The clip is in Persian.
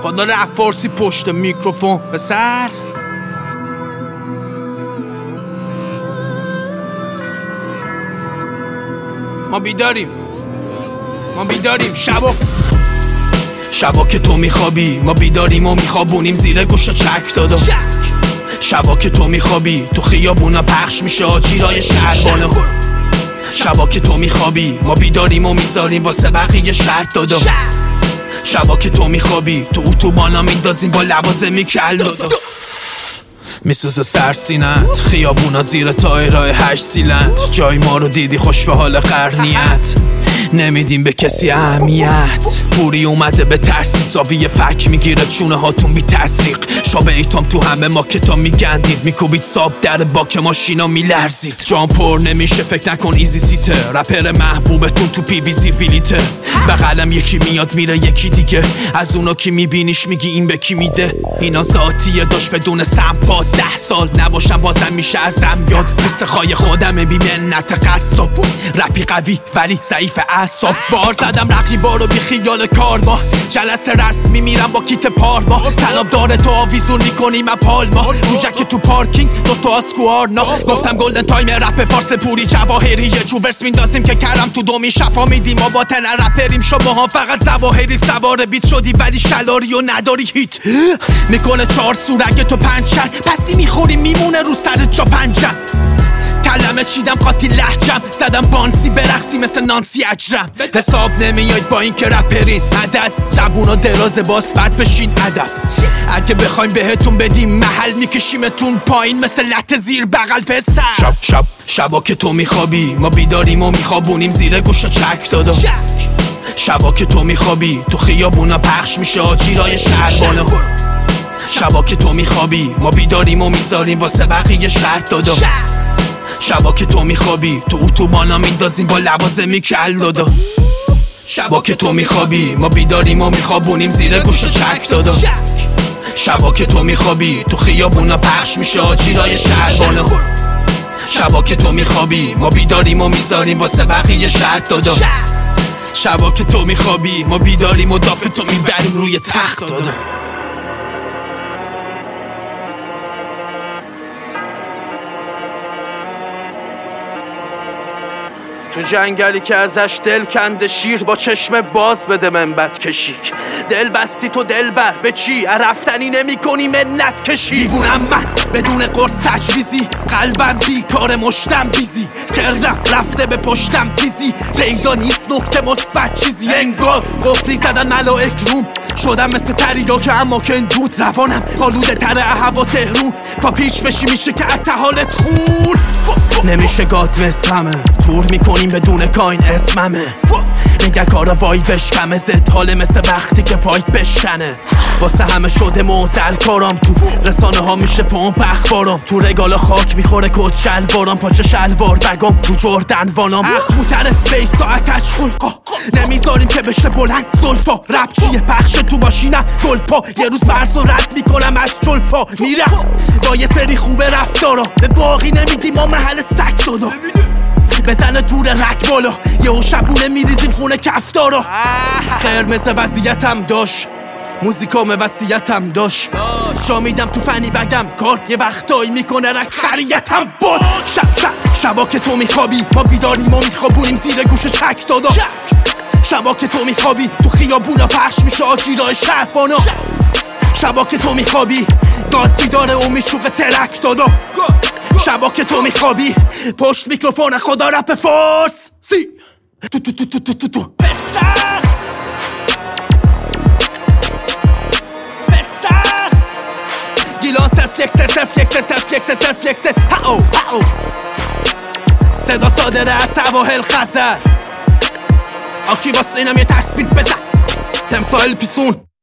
خدا رفت فارسی پشت میکروفون پسر. ما بیداریم شبا که تو میخوابی ما بیداریم و میخوابونیم زیر گوش چک دادا. شبا که تو میخوابی تو خیابونا پخش میشه آجیرای شهربانه. شبا که تو میخوابی ما بیداریم و میذاریم واسه بقیه شرط دادا. شبا که تو میخوابی تو اتوبانا میندازیم با لوازمی کل دادا. میسوزه سرسینت خیابونا زیر تایرای 8 سیلند. جای ما رو دیدی خوش به حال قرنیت نمیدیم به کسی اهمیت. پوری اومده به ترسید زاویه فک میگیره چونه هاتون بی تسریق. شابه ایتام تو همه ما که تا میگندید میکوبید ساب در باک ماشینا میلرزید. جام پر نمیشه فکر نکن ایزی سیته. رپر محبوبتون تو پی وی زیر بلیته. بغلم یکی میاد میره یکی دیگه. از اونا کی میبینیش میگی این به کی میده. اینا ذاتیه داشت بدون سمپات 10 سال نباشم بازم میشه ازم یاد. مثل خای خودمه بی منت قصاب. رپی قوی ولی ضعیف اعصاب. بار زدم رقیبا بی خیال کارما. جلسه رسمی میرم با کیت پارما. طلب داره تو آویزون میکنیم پالما. رو جک تو پارکینگ دوتا اسکوارنا. گفتم گلدن تایم رپ فارس پوری جواهری. یه جو ورس میندازیم که کرم تو دومی شفا میدیم. ما با تن رپریم شما ها فقط زواهری. سوار بیت شدی ولی شلاری و نداری هیت. میکنه 4 سورگه تو پنچن. پسی میخوری میمونه رو سر جا پنجم. کلمه چیدم قاطی لهجم. زدم بانسی برقصی مثل نانسی اجرم. حساب نمیاید با این که رپرین عدد. زبونا دراز باز بد بشین ادب. اگه بخوایم بهتون بدیم محل میکشیمتون پایین مثل لط زیر بغل پسر. شبا که تو میخوابی ما بیداریم و میخوابونیم زیر گوش چک دادا. شبا که تو میخوابی تو خیابونا پخش میشه آجیرای شهربانه. شبا که تو میخوابی ما بیداریم و میذاریم واسه بقیه شرط دادا. شبا که تو میخوابی تو اتوبانا میندازیم با لوازمی کل دادا. شبا که تو میخوابی ما بیداریم و میخوابونیم زیر گوش چک دادا. شبا که تو میخوابی تو خیابونا پخش میشه آجیرای شهربانه. شبا که تو میخوابی ما بیداریم و میذاریم واسه بقیه شرط دادا. شبا که تو میخوابی ما بیداریم و دافتو میبریم روی تخت دادا. تو جنگلی که ازش دل کنده شیر با چشم باز بده منبت کشیک. دل بستی تو دل بر به چی رفتنی نمی کنی منت کشی. دیوونم من بدون قرص تجویزی. قلبم بیکار مشتم بیزی. سرم رفته به پشتم تیزی. پیدا نیست نکته مثبت چیزی. انگار قفلی زدن ملائک روم. شدم مثل تریاک اما کندود. روانم آلوده تر هوا تهرون. پا پیش بشی میشه که حالت خور. نمیشه گاد مثلمه تور میکنیم بدون کاین اسممه. میگه کارا وای بشکمه زد حاله مثل وقتی که پایت بشکنه. واسه همه شده موزل کارام. تو رسانه ها میشه پمپ اخبارم. تو رگال خاک میخوره کت شلوارم. پاچه شلوار بگم رو جردن وانام. اخموتره بیسا اکش خلقا. نمیذاریم که بشه بلند زلفا. رپ چیه پخشه تو باشینم گلپا. یه روز برز و رد میکنم از جلفا. میرم با یه سری خوبه رفتارا. به باقی نمیدیم ما محل سک دادا. بزنه تور رک بالا. یهو شبونه میریزیم خونه کفتارا. قرمز وضعیتم داشت موزیکام وصیتم داشت. جا میدم تو فنی بگم کارت یه وقتایی میکنه رک خریتم بود. شبا که تو میخوابی ما بیداریم و میخوابونیم زیر گوش چک دادا. شبا که تو میخوابی تو خیابونا پخش میشه آجیرای شهربانا. شبا که تو میخوابی داد بیداره و میشوق ترک دادا. شبا که تو میخوابی پشت میکروفون خدا رپ فارس سی تو بسر گیلان سرفلکس هاو صدا صادره از سواحل خزر. آکی واسه اینم یه تصویر بزن تمثال پیسون.